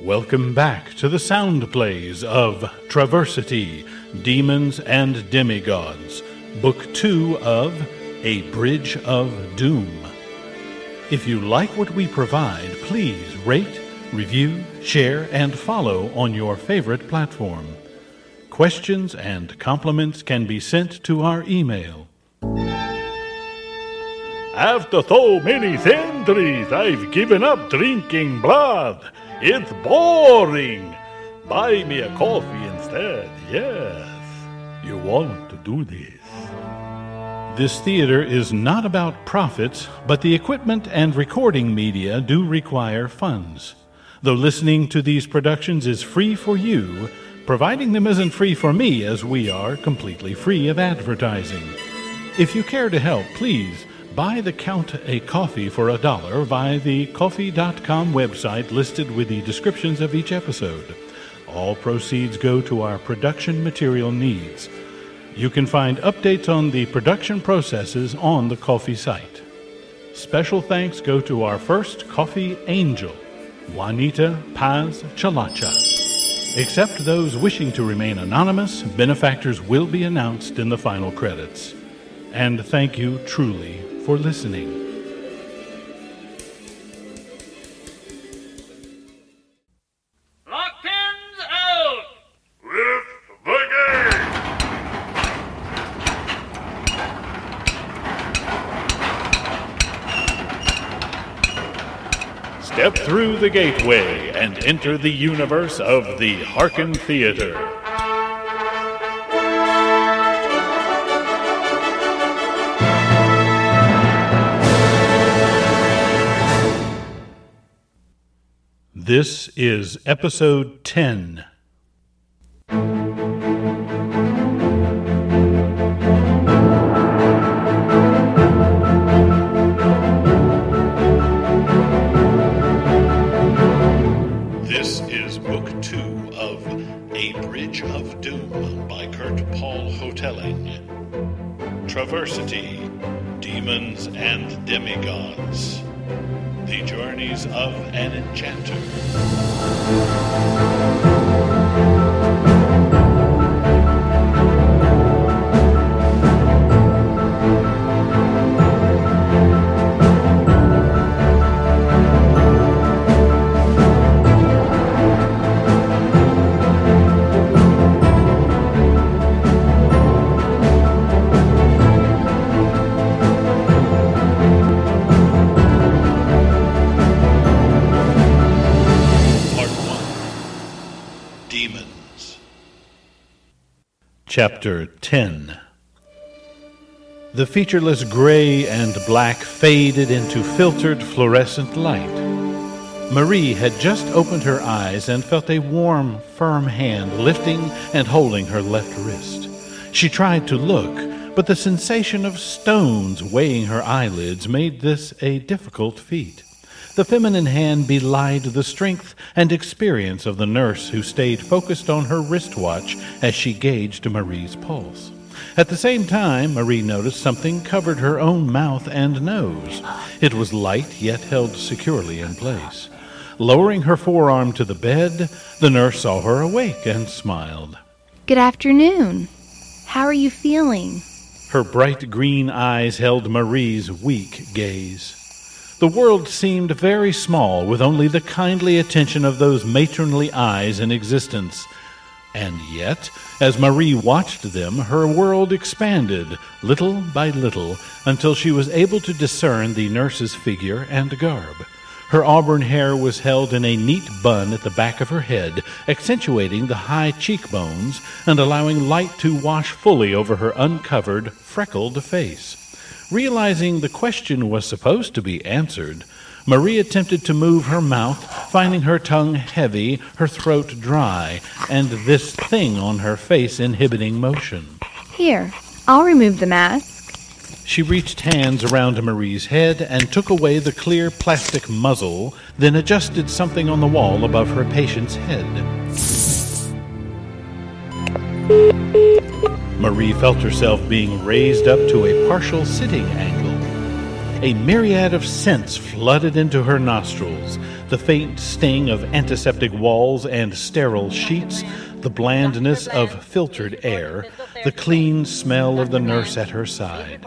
Welcome back to the sound plays of Traversity, Demons and Demigods, Book 2 of A Bridge of Doom. If you like what we provide, please rate, review, share, and follow on your favorite platform. Questions and compliments can be sent to our email. After so many centuries, I've given up drinking blood. It's boring. Buy me a coffee instead. Yes, you want to do this. This theater is not about profits, but the equipment and recording media do require funds. Though listening to these productions is free for you, providing them isn't free for me, as we are completely free of advertising. If you care to help, please buy the Count a Coffee for $1 via the Ko-fi.com website listed with the descriptions of each episode. All proceeds go to our production material needs. You can find updates on the production processes on the Ko-fi site. Special thanks go to our first Coffee Angel, Juanita Paz Chalacha. Except those wishing to remain anonymous, benefactors will be announced in the final credits. And thank you truly for listening. Lock pins out! With the gate! Step through the gateway and enter the universe of the Harken Theater. This is Episode 10. This is Book 2 of A Bridge of Doom by Kurt Paul Hotelling. Traversity, Demons and Demigods. The Journeys of an Enchanter. Chapter 10. The featureless gray and black faded into filtered fluorescent light. Marie had just opened her eyes and felt a warm, firm hand lifting and holding her left wrist. She tried to look, but the sensation of stones weighing her eyelids made this a difficult feat. The feminine hand belied the strength and experience of the nurse who stayed focused on her wristwatch as she gauged Marie's pulse. At the same time, Marie noticed something covered her own mouth and nose. It was light, yet held securely in place. Lowering her forearm to the bed, the nurse saw her awake and smiled. Good afternoon. How are you feeling? Her bright green eyes held Marie's weak gaze. The world seemed very small, with only the kindly attention of those matronly eyes in existence. And yet, as Marie watched them, her world expanded, little by little, until she was able to discern the nurse's figure and garb. Her auburn hair was held in a neat bun at the back of her head, accentuating the high cheekbones and allowing light to wash fully over her uncovered, freckled face. Realizing the question was supposed to be answered, Marie attempted to move her mouth, finding her tongue heavy, her throat dry, and this thing on her face inhibiting motion. Here, I'll remove the mask. She reached hands around Marie's head and took away the clear plastic muzzle, then adjusted something on the wall above her patient's head. Marie felt herself being raised up to a partial sitting angle. A myriad of scents flooded into her nostrils. the faint sting of antiseptic walls and sterile sheets, the blandness of filtered air, the clean smell of the nurse at her side.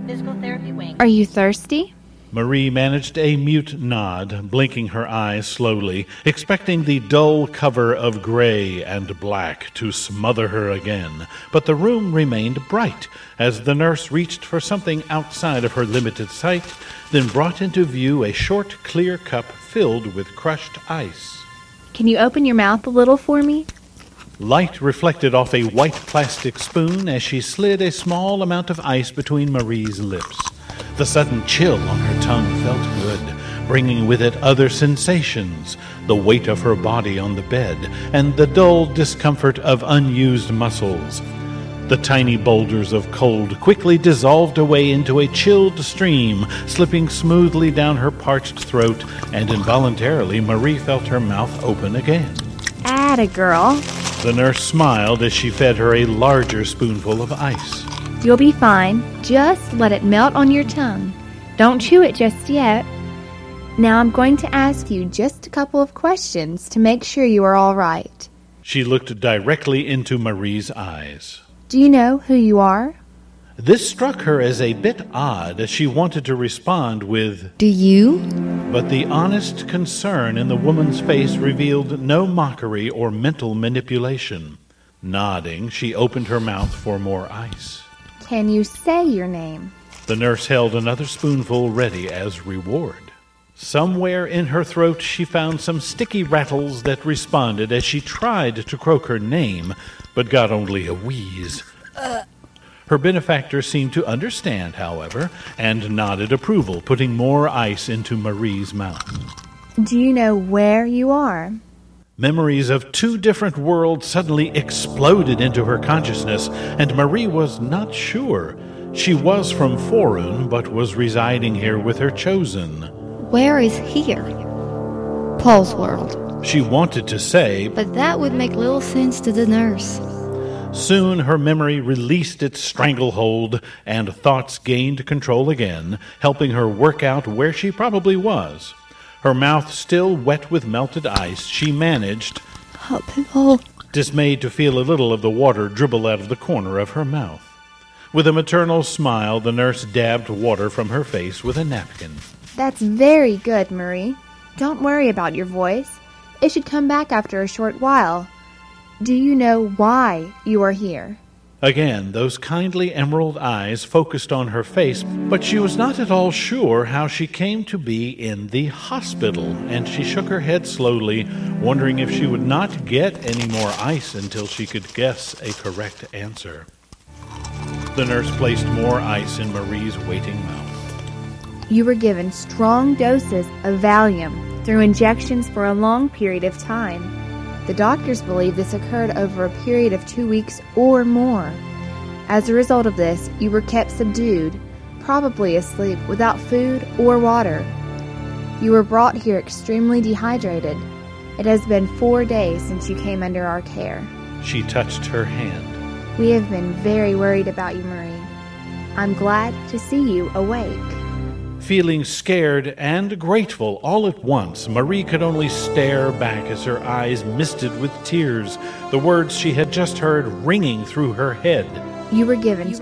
Are you thirsty? Marie managed a mute nod, blinking her eyes slowly, expecting the dull cover of gray and black to smother her again. But the room remained bright as the nurse reached for something outside of her limited sight, then brought into view a short, clear cup filled with crushed ice. Can you open your mouth a little for me? Light reflected off a white plastic spoon as she slid a small amount of ice between Marie's lips. The sudden chill on her tongue felt good, bringing with it other sensations, the weight of her body on the bed, and the dull discomfort of unused muscles. The tiny boulders of cold quickly dissolved away into a chilled stream, slipping smoothly down her parched throat, and involuntarily Marie felt her mouth open again. Atta girl. The nurse smiled as she fed her a larger spoonful of ice. You'll be fine. Just let it melt on your tongue. Don't chew it just yet. Now I'm going to ask you just a couple of questions to make sure you are all right. She looked directly into Marie's eyes. Do you know who you are? This struck her as a bit odd as she wanted to respond with, Do you? But the honest concern in the woman's face revealed no mockery or mental manipulation. Nodding, she opened her mouth for more ice. Can you say your name? The nurse held another spoonful ready as reward. Somewhere in her throat she found some sticky rattles that responded as she tried to croak her name, but got only a wheeze. Her benefactor seemed to understand, however, and nodded approval, putting more ice into Marie's mouth. Do you know where you are? Memories of two different worlds suddenly exploded into her consciousness, and Marie was not sure. She was from Forun, but was residing here with her chosen. Where is here? Paul's world. She wanted to say, But that would make little sense to the nurse. Soon her memory released its stranglehold, and thoughts gained control again, helping her work out where she probably was. Her mouth still wet with melted ice, she managed, Paul. dismayed to feel a little of the water dribble out of the corner of her mouth. With a maternal smile, the nurse dabbed water from her face with a napkin. That's very good, Marie. Don't worry about your voice. It should come back after a short while. Do you know why you are here? Again, those kindly emerald eyes focused on her face, but she was not at all sure how she came to be in the hospital, and she shook her head slowly, wondering if she would not get any more ice until she could guess a correct answer. The nurse placed more ice in Marie's waiting mouth. You were given strong doses of Valium through injections for a long period of time. The doctors believe this occurred over a period of 2 weeks or more. As a result of this, you were kept subdued, probably asleep, without food or water. You were brought here extremely dehydrated. It has been 4 days since you came under our care. She touched her hand. We have been very worried about you, Marie. I'm glad to see you awake. Feeling scared and grateful all at once, Marie could only stare back as her eyes misted with tears, the words she had just heard ringing through her head. You were given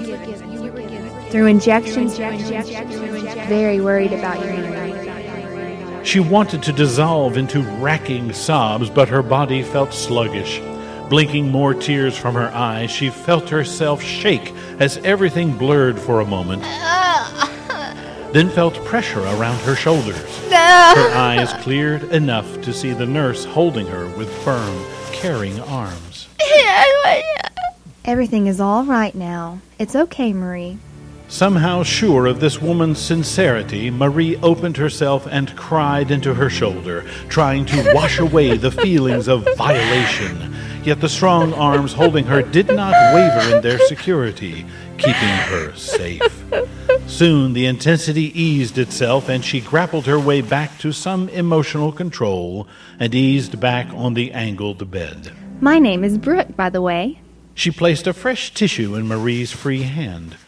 through injections. Very worried about you, Marie. She wanted to dissolve into racking sobs, but her body felt sluggish. Blinking more tears from her eyes, she felt herself shake as everything blurred for a moment. Then felt pressure around her shoulders. Her eyes cleared enough to see the nurse holding her with firm, caring arms. Everything is all right now. It's okay, Marie. Somehow sure of this woman's sincerity, Marie opened herself and cried into her shoulder, trying to wash away the feelings of violation. Yet the strong arms holding her did not waver in their security, keeping her safe. Soon the intensity eased itself, and she grappled her way back to some emotional control and eased back on the angled bed. My name is Brooke, by the way. She placed a fresh tissue in Marie's free hand.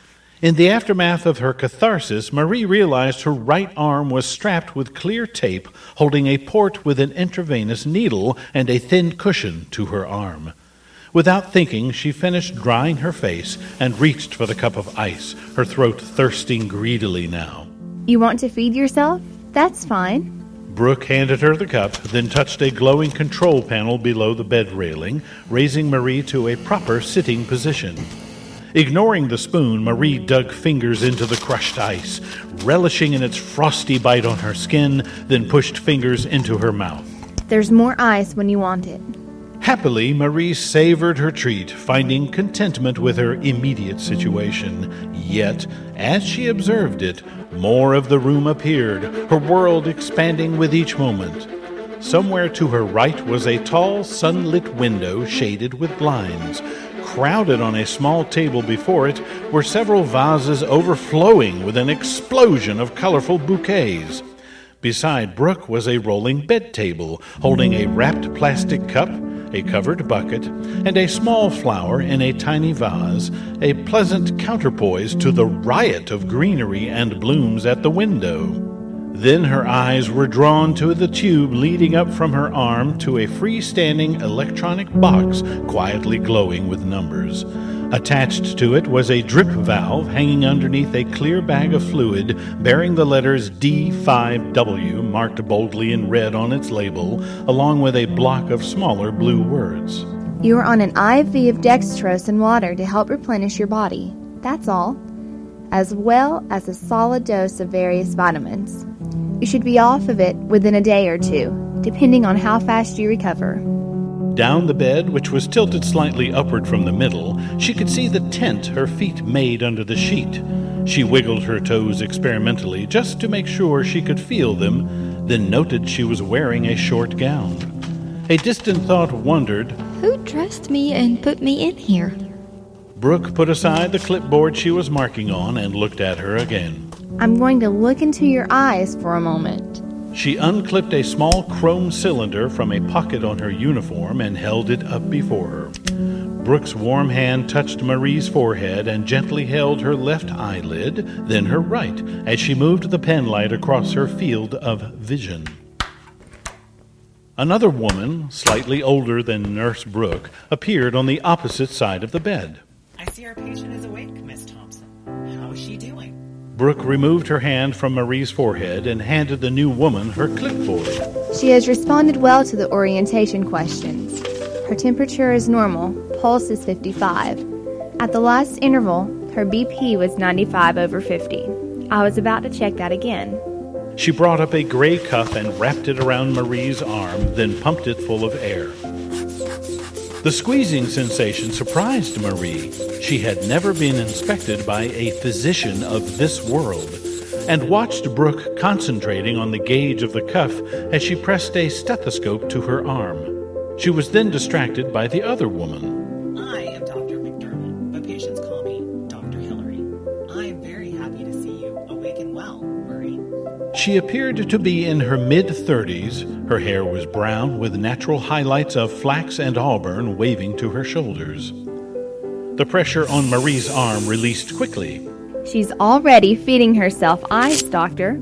In the aftermath of her catharsis, Marie realized her right arm was strapped with clear tape holding a port with an intravenous needle and a thin cushion to her arm. Without thinking, she finished drying her face and reached for the cup of ice, her throat thirsting greedily now. You want to feed yourself? That's fine. Brooke handed her the cup, then touched a glowing control panel below the bed railing, raising Marie to a proper sitting position. Ignoring the spoon, Marie dug fingers into the crushed ice, relishing in its frosty bite on her skin, then pushed fingers into her mouth. There's more ice when you want it. Happily, Marie savored her treat, finding contentment with her immediate situation. Yet, as she observed it, more of the room appeared, her world expanding with each moment. Somewhere to her right was a tall, sunlit window shaded with blinds. Crowded on a small table before it were several vases overflowing with an explosion of colorful bouquets. Beside Brooke was a rolling bed table holding a wrapped plastic cup, a covered bucket, and a small flower in a tiny vase, a pleasant counterpoise to the riot of greenery and blooms at the window. Then her eyes were drawn to the tube leading up from her arm to a freestanding electronic box quietly glowing with numbers. Attached to it was a drip valve hanging underneath a clear bag of fluid bearing the letters D5W marked boldly in red on its label, along with a block of smaller blue words. You are on an IV of dextrose and water to help replenish your body. That's all. As well as a solid dose of various vitamins. You should be off of it within a day or two, depending on how fast you recover. Down the bed, which was tilted slightly upward from the middle, she could see the tent her feet made under the sheet. She wiggled her toes experimentally just to make sure she could feel them, then noted she was wearing a short gown. A distant thought wondered, Who dressed me and put me in here? Brooke put aside the clipboard she was marking on and looked at her again. I'm going to look into your eyes for a moment. She unclipped a small chrome cylinder from a pocket on her uniform and held it up before her. Brooke's warm hand touched Marie's forehead and gently held her left eyelid, then her right, as she moved the penlight across her field of vision. Another woman, slightly older than Nurse Brooke, appeared on the opposite side of the bed. I see our patient is awake, Miss Thompson. How is she doing? Brooke removed her hand from Marie's forehead and handed the new woman her clipboard. She has responded well to the orientation questions. Her temperature is normal, pulse is 55. At the last interval, her BP was 95/50. I was about to check that again. She brought up a gray cuff and wrapped it around Marie's arm, then pumped it full of air. The squeezing sensation surprised Marie. She had never been inspected by a physician of this world, and watched Brooke concentrating on the gauge of the cuff as she pressed a stethoscope to her arm. She was then distracted by the other woman. I am Dr. McDermott, but patients call me Dr. Hillary. I am very happy to see you awake and well, Marie. She appeared to be in her mid-30s. Her hair was brown with natural highlights of flax and auburn waving to her shoulders. The pressure on Marie's arm released quickly. She's already feeding herself ice, Doctor.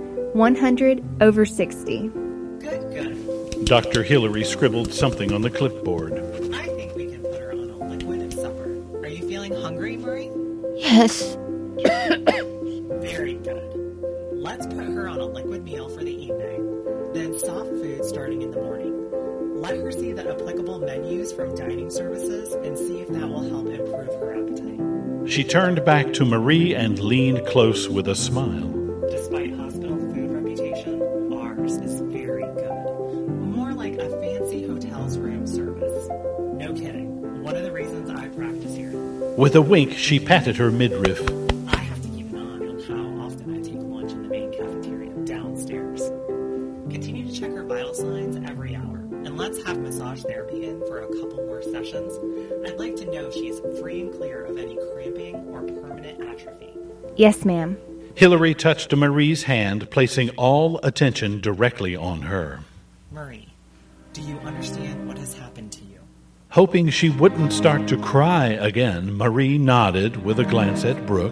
100/60. Good. Dr. Hillary scribbled something on the clipboard. I think we can put her on a liquid at supper. Are you feeling hungry, Marie? Yes. Very good. Let's put her on a liquid meal for the evening, then soft food starting in the morning. Let her see the applicable menus from dining services and see if that will help improve her appetite. She turned back to Marie and leaned close with a smile. Despite hospital food reputation, ours is very good. More like a fancy hotel's room service. No kidding. One of the reasons I practice here. With a wink, she patted her midriff. I have to keep an eye on how often I take lunch in the main cafeteria downstairs. Continue to check her vital signs every hour. And let's have massage therapy in for a couple more sessions. I'd like to know she's free and clear of any cramping or permanent atrophy. Yes, ma'am. Hillary touched Marie's hand, placing all attention directly on her. Marie, do you understand what has happened to you? Hoping she wouldn't start to cry again, Marie nodded with a glance at Brooke.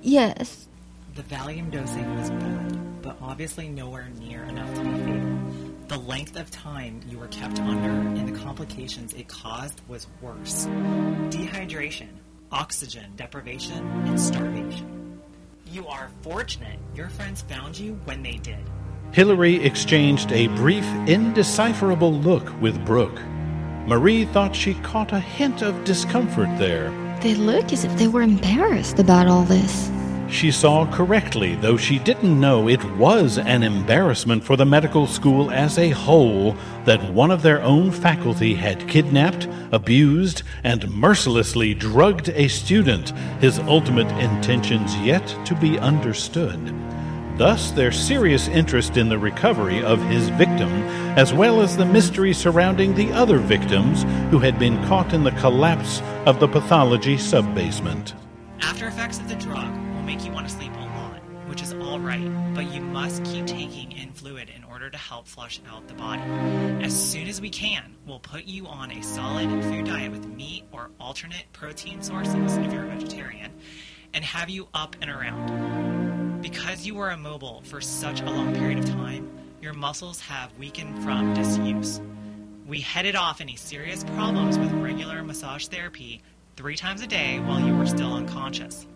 Yes. The Valium dosing was good, but obviously nowhere near enough to be fatal. The length of time you were kept under and the complications it caused was worse. Dehydration, oxygen deprivation, and starvation. You are fortunate your friends found you when they did. Hillary exchanged a brief, indecipherable look with Brooke. Marie thought she caught a hint of discomfort there. They look as if they were embarrassed about all this. She saw correctly, though she didn't know it was an embarrassment for the medical school as a whole that one of their own faculty had kidnapped, abused, and mercilessly drugged a student, his ultimate intentions yet to be understood. Thus, their serious interest in the recovery of his victim, as well as the mystery surrounding the other victims who had been caught in the collapse of the pathology subbasement. After effects of the drug will make you want to sleep a lot, which is all right, but you must keep taking in fluid in order to help flush out the body. As soon as we can, we'll put you on a solid food diet with meat or alternate protein sources if you're a vegetarian, and have you up and around. Because you were immobile for such a long period of time, your muscles have weakened from disuse. We headed off any serious problems with regular massage therapy 3 times a day while you were still unconscious.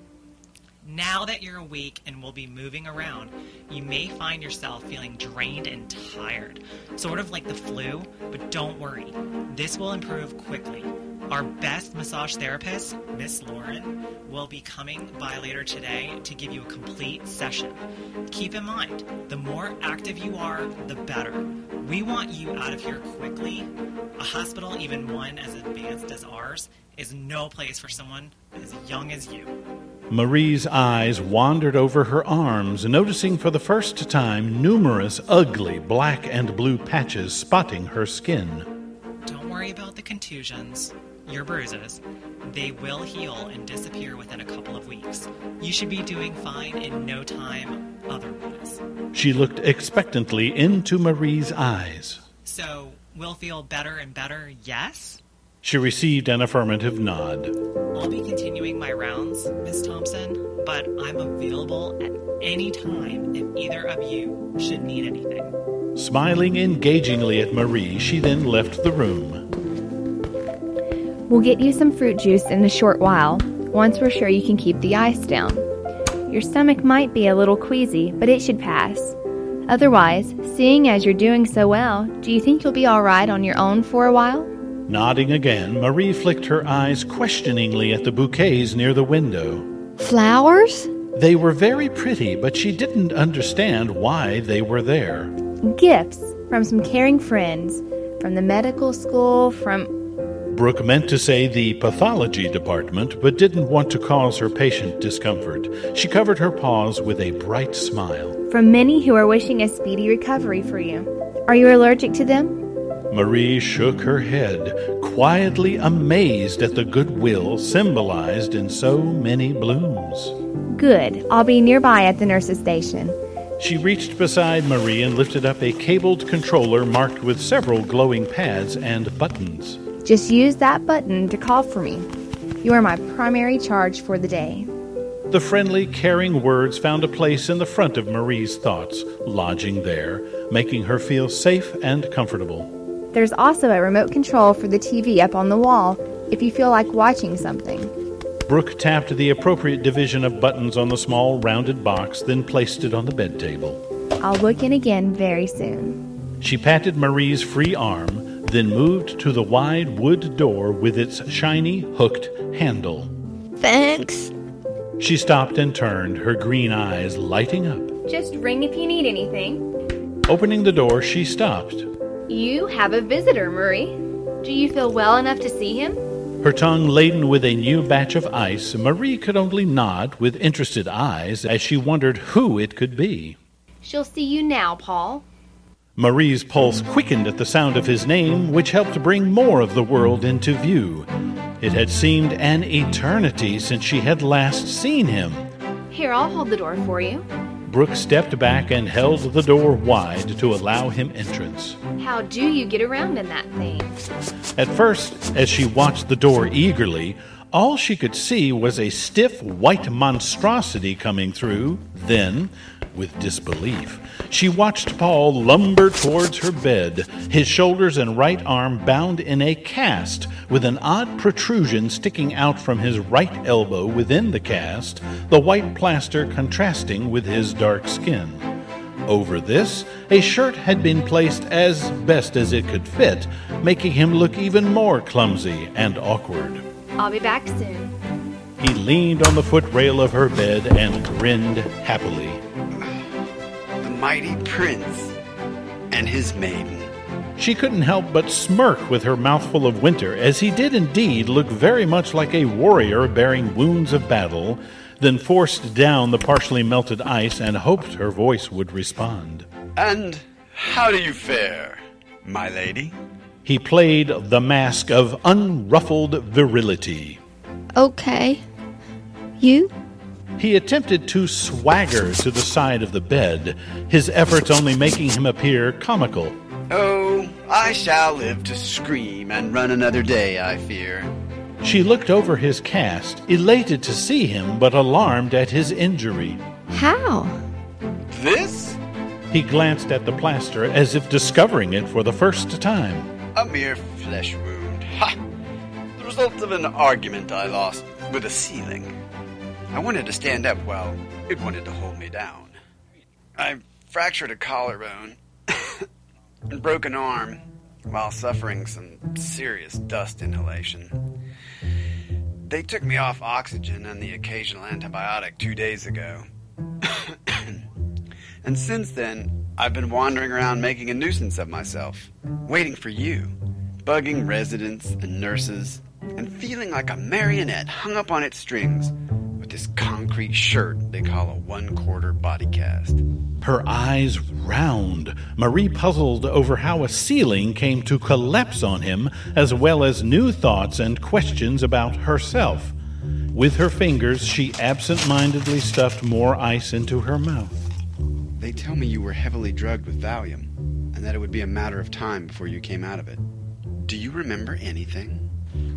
Now that you're awake and will be moving around, you may find yourself feeling drained and tired, sort of like the flu, but don't worry, this will improve quickly. Our best massage therapist, Miss Lauren, will be coming by later today to give you a complete session. Keep in mind, the more active you are, the better. We want you out of here quickly. A hospital, even one as advanced as ours, is no place for someone as young as you. Marie's eyes wandered over her arms, noticing for the first time numerous ugly black and blue patches spotting her skin. Don't worry about the contusions, your bruises. They will heal and disappear within a couple of weeks. You should be doing fine in no time otherwise. She looked expectantly into Marie's eyes. So, we'll feel better and better, yes? She received an affirmative nod. I'll be continuing my rounds, Miss Thompson, but I'm available at any time if either of you should need anything. Smiling engagingly at Marie, she then left the room. We'll get you some fruit juice in a short while, once we're sure you can keep the ice down. Your stomach might be a little queasy, but it should pass. Otherwise, seeing as you're doing so well, do you think you'll be all right on your own for a while? Nodding again, Marie flicked her eyes questioningly at the bouquets near the window. Flowers? They were very pretty, but she didn't understand why they were there. Gifts from some caring friends, from the medical school, from... Brooke meant to say the pathology department, but didn't want to cause her patient discomfort. She covered her paws with a bright smile. From many who are wishing a speedy recovery for you. Are you allergic to them? Marie shook her head, quietly amazed at the goodwill symbolized in so many blooms. Good. I'll be nearby at the nurse's station. She reached beside Marie and lifted up a cabled controller marked with several glowing pads and buttons. Just use that button to call for me. You are my primary charge for the day. The friendly, caring words found a place in the front of Marie's thoughts, lodging there, making her feel safe and comfortable. There's also a remote control for the TV up on the wall if you feel like watching something. Brooke tapped the appropriate division of buttons on the small rounded box, then placed it on the bed table. I'll look in again very soon. She patted Marie's free arm, then moved to the wide wood door with its shiny, hooked handle. Thanks. She stopped and turned, her green eyes lighting up. Just ring if you need anything. Opening the door, she stopped. You have a visitor, Marie. Do you feel well enough to see him? Her tongue laden with a new batch of ice, Marie could only nod with interested eyes as she wondered who it could be. She'll see you now, Paul. Marie's pulse quickened at the sound of his name, which helped bring more of the world into view. It had seemed an eternity since she had last seen him. Here, I'll hold the door for you. Brooke stepped back and held the door wide to allow him entrance. How do you get around in that thing? At first, as she watched the door eagerly, All she could see was a stiff white monstrosity coming through. Then, with disbelief, she watched Paul lumber towards her bed, his shoulders and right arm bound in a cast, with an odd protrusion sticking out from his right elbow within the cast, the white plaster contrasting with his dark skin. Over this, a shirt had been placed as best as it could fit, making him look even more clumsy and awkward. I'll be back soon. He leaned on the footrail of her bed and grinned happily. The mighty prince and his maiden. She couldn't help but smirk with her mouthful of winter, as he did indeed look very much like a warrior bearing wounds of battle, then forced down the partially melted ice and hoped her voice would respond. And how do you fare, my lady? He played the mask of unruffled virility. Okay. You? He attempted to swagger to the side of the bed, his efforts only making him appear comical. Oh, I shall live to scream and run another day, I fear. She looked over his cast, elated to see him, but alarmed at his injury. How? This? He glanced at the plaster as if discovering it for the first time. A mere flesh wound. Ha! The result of an argument I lost with a ceiling. I wanted to stand up while it wanted to hold me down. I fractured a collarbone and broke an arm while suffering some serious dust inhalation. They took me off oxygen and the occasional antibiotic 2 days ago. And since then, I've been wandering around making a nuisance of myself, waiting for you, bugging residents and nurses, and feeling like a marionette hung up on its strings with this concrete shirt they call a 1/4 body cast. Her eyes round, Marie puzzled over how a ceiling came to collapse on him, as well as new thoughts and questions about herself. With her fingers, she absent-mindedly stuffed more ice into her mouth. They tell me you were heavily drugged with Valium, and that it would be a matter of time before you came out of it. Do you remember anything?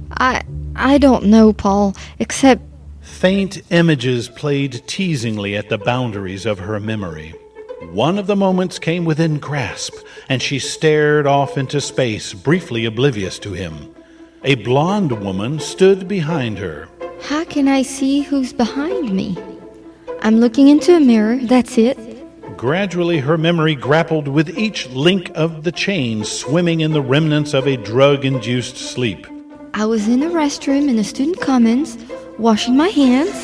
I don't know, Paul, except... Faint images played teasingly at the boundaries of her memory. One of the moments came within grasp, and she stared off into space, briefly oblivious to him. A blonde woman stood behind her. How can I see who's behind me? I'm looking into a mirror, that's it. Gradually, her memory grappled with each link of the chain swimming in the remnants of a drug-induced sleep. I was in a restroom in the student commons, washing my hands.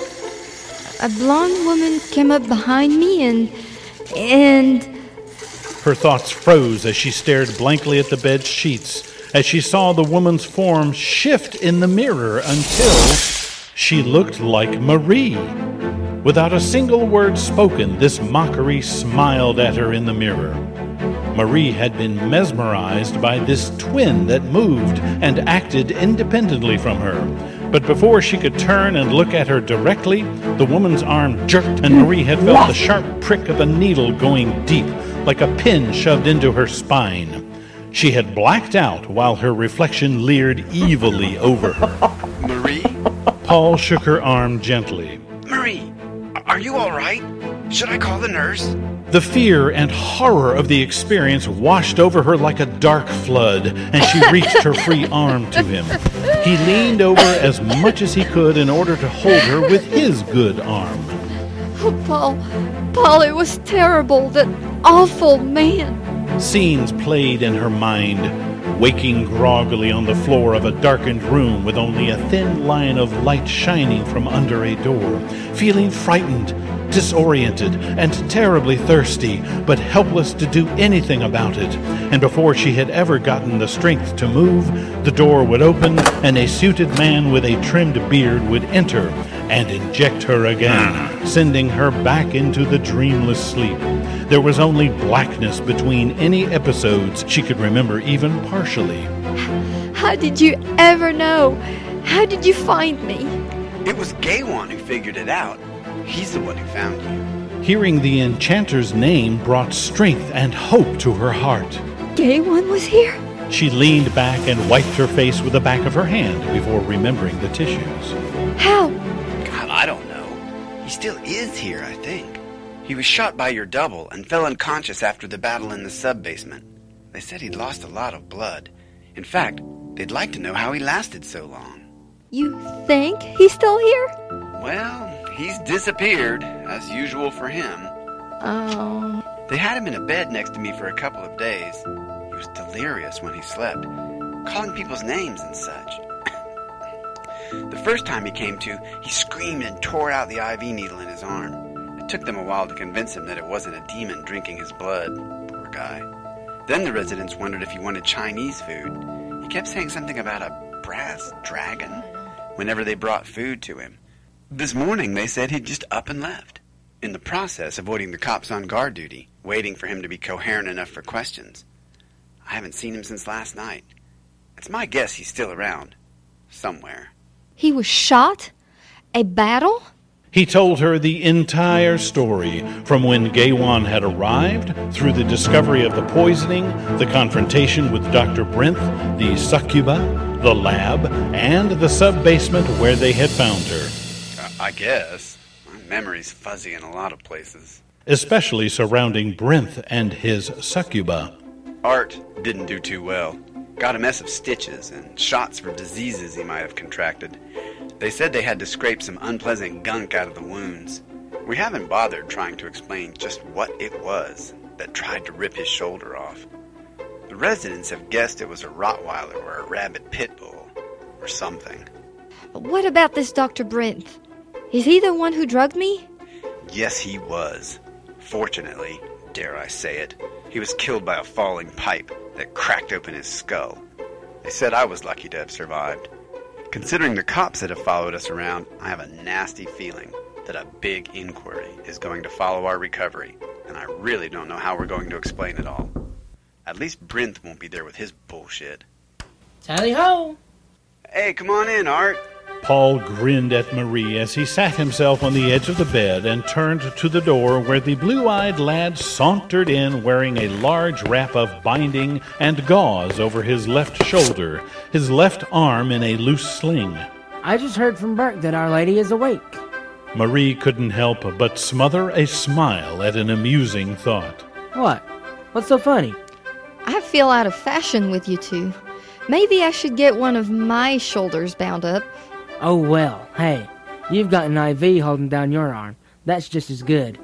A blonde woman came up behind me and... Her thoughts froze as she stared blankly at the bed sheets, as she saw the woman's form shift in the mirror until she looked like Marie. Without a single word spoken, this mockery smiled at her in the mirror. Marie had been mesmerized by this twin that moved and acted independently from her. But before she could turn and look at her directly, the woman's arm jerked and Marie had felt the sharp prick of a needle going deep, like a pin shoved into her spine. She had blacked out while her reflection leered evilly over her. Marie? Paul shook her arm gently. Marie, are you all right? Should I call the nurse? The fear and horror of the experience washed over her like a dark flood, and she reached her free arm to him. He leaned over as much as he could in order to hold her with his good arm. Oh, Paul, it was terrible, that awful man. Scenes played in her mind, waking groggily on the floor of a darkened room with only a thin line of light shining from under a door, feeling frightened, disoriented, and terribly thirsty, but helpless to do anything about it. And before she had ever gotten the strength to move, the door would open, and a suited man with a trimmed beard would enter and inject her again, sending her back into the dreamless sleep. There was only blackness between any episodes she could remember even partially. How did you ever know? How did you find me? It was Gaywan who figured it out. He's the one who found you. Hearing the enchanter's name brought strength and hope to her heart. Gaywan was here? She leaned back and wiped her face with the back of her hand before remembering the tissues. How? God, I don't know. He still is here, I think. He was shot by your double and fell unconscious after the battle in the sub-basement. They said he'd lost a lot of blood. In fact, they'd like to know how he lasted so long. You think he's still here? Well, he's disappeared, as usual for him. Oh. They had him in a bed next to me for a couple of days. He was delirious when he slept, calling people's names and such. The first time he came to, he screamed and tore out the IV needle in his arm. It took them a while to convince him that it wasn't a demon drinking his blood. Poor guy. Then the residents wondered if he wanted Chinese food. He kept saying something about a brass dragon whenever they brought food to him. This morning they said he'd just up and left, in the process avoiding the cops on guard duty, waiting for him to be coherent enough for questions. I haven't seen him since last night. It's my guess he's still around. Somewhere. He was shot? A battle? He told her the entire story, from when Gaiwan had arrived, through the discovery of the poisoning, the confrontation with Dr. Brinth, the succuba, the lab, and the sub-basement where they had found her. I guess. My memory's fuzzy in a lot of places. Especially surrounding Brinth and his succuba. Art didn't do too well. Got a mess of stitches and shots for diseases he might have contracted. They said they had to scrape some unpleasant gunk out of the wounds. We haven't bothered trying to explain just what it was that tried to rip his shoulder off. The residents have guessed it was a Rottweiler or a rabid pit bull or something. What about this Dr. Brinth? Is he the one who drugged me? Yes, he was. Fortunately, dare I say it, he was killed by a falling pipe that cracked open his skull. They said I was lucky to have survived. Considering the cops that have followed us around, I have a nasty feeling that a big inquiry is going to follow our recovery, and I really don't know how we're going to explain it all. At least Brinth won't be there with his bullshit. Tally-ho! Hey, come on in, Art. Paul grinned at Marie as he sat himself on the edge of the bed and turned to the door where the blue-eyed lad sauntered in wearing a large wrap of binding and gauze over his left shoulder, his left arm in a loose sling. I just heard from Burke that Our Lady is awake. Marie couldn't help but smother a smile at an amusing thought. What? What's so funny? I feel out of fashion with you two. Maybe I should get one of my shoulders bound up. Oh, well, hey, you've got an IV holding down your arm. That's just as good.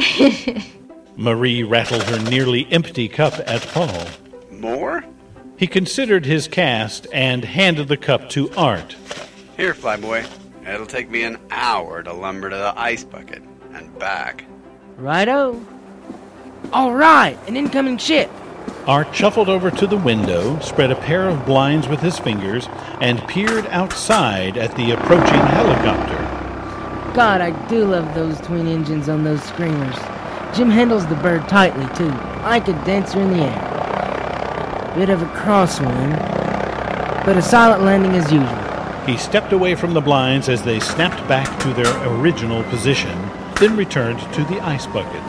Marie rattled her nearly empty cup at Paul. More? He considered his cast and handed the cup to Art. Here, Flyboy. It'll take me an hour to lumber to the ice bucket and back. Righto. All right, an incoming ship. Art shuffled over to the window, spread a pair of blinds with his fingers, and peered outside at the approaching helicopter. God, I do love those twin engines on those screamers. Jim handles the bird tightly, too. Like a dancer in the air. Bit of a crosswind, but a silent landing as usual. He stepped away from the blinds as they snapped back to their original position, then returned to the ice bucket.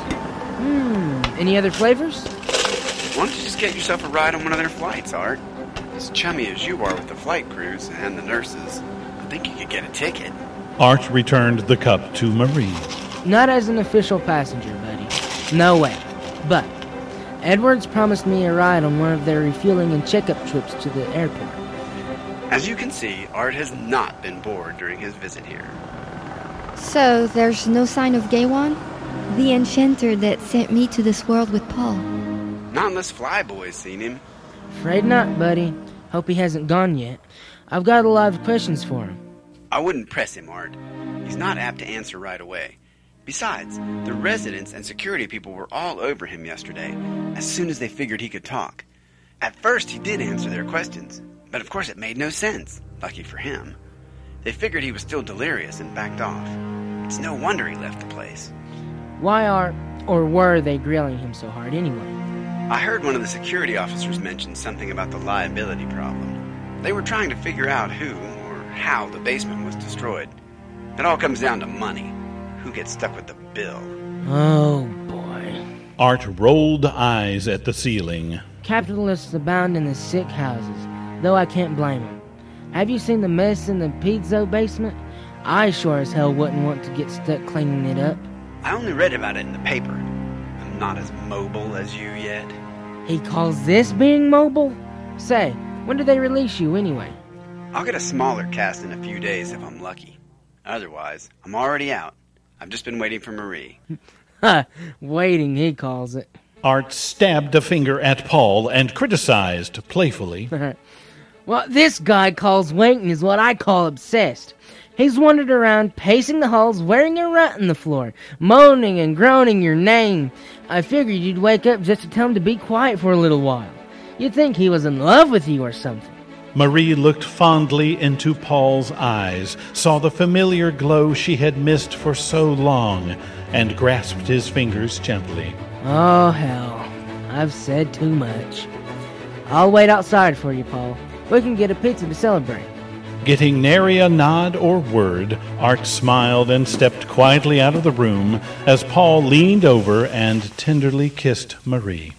Any other flavors? Why don't you just get yourself a ride on one of their flights, Art? As chummy as you are with the flight crews and the nurses, I think you could get a ticket. Art returned the cup to Marie. Not as an official passenger, buddy. No way. But Edwards promised me a ride on one of their refueling and checkup trips to the airport. As you can see, Art has not been bored during his visit here. So, there's no sign of Gaiwan? The enchanter that sent me to this world with Paul. Not unless Flyboy's seen him. Afraid not, buddy. Hope he hasn't gone yet. I've got a lot of questions for him. I wouldn't press him, Art. He's not apt to answer right away. Besides, the residents and security people were all over him yesterday, as soon as they figured he could talk. At first, he did answer their questions, but of course it made no sense, lucky for him. They figured he was still delirious and backed off. It's no wonder he left the place. Why are, or were they grilling him so hard anyway? I heard one of the security officers mention something about the liability problem. They were trying to figure out who or how the basement was destroyed. It all comes down to money. Who gets stuck with the bill? Oh, boy. Art rolled eyes at the ceiling. Capitalists abound in the sick houses, though I can't blame them. Have you seen the mess in the pizzo basement? I sure as hell wouldn't want to get stuck cleaning it up. I only read about it in the paper. I'm not as mobile as you yet. He calls this being mobile? Say, when do they release you anyway? I'll get a smaller cast in a few days if I'm lucky. Otherwise, I'm already out. I've just been waiting for Marie. Ha! Waiting, he calls it. Art stabbed a finger at Paul and criticized playfully. What this guy calls waiting is what I call obsessed. He's wandered around, pacing the halls, wearing a rat on the floor, moaning and groaning your name. I figured you'd wake up just to tell him to be quiet for a little while. You'd think he was in love with you or something. Marie looked fondly into Paul's eyes, saw the familiar glow she had missed for so long, and grasped his fingers gently. Oh, hell. I've said too much. I'll wait outside for you, Paul. We can get a pizza to celebrate. Getting nary a nod or word, Art smiled and stepped quietly out of the room as Paul leaned over and tenderly kissed Marie.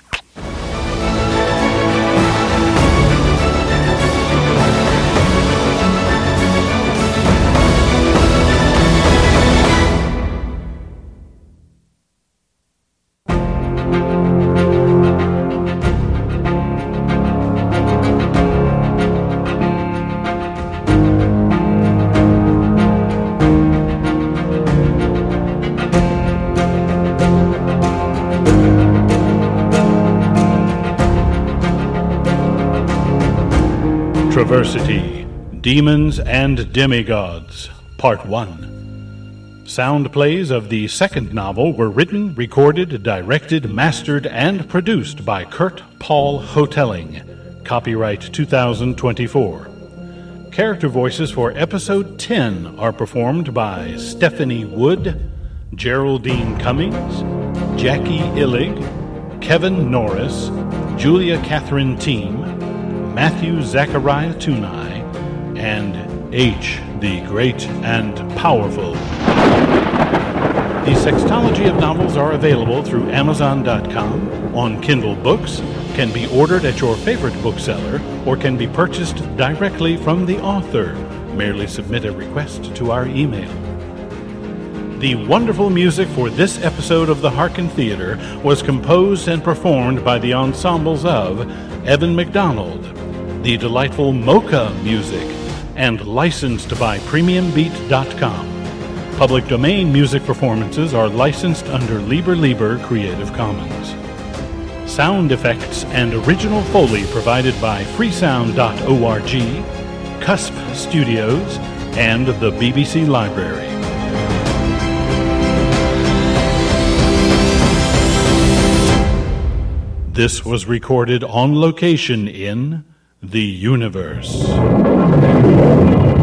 Traversity, Demons and Demigods, Part 1. Sound plays of the second novel were written, recorded, directed, mastered, and produced by Kurt Paul Hotelling. Copyright 2024. Character voices for Episode 10 are performed by Stephanie Wood, Geraldine Cummings, Jackie Illig, Kevin Norris, Julia Catherine Team, Matthew Zachariah Tunai, and H, the Great and Powerful. The Sextology of novels are available through Amazon.com, on Kindle Books, can be ordered at your favorite bookseller, or can be purchased directly from the author. Merely submit a request to our email. The wonderful music for this episode of the Harkin Theater was composed and performed by the ensembles of Evan McDonald, the delightful Mocha music, and licensed by PremiumBeat.com. Public domain music performances are licensed under Liber Creative Commons. Sound effects and original Foley provided by freesound.org, Cusp Studios, and the BBC Library. This was recorded on location in the universe.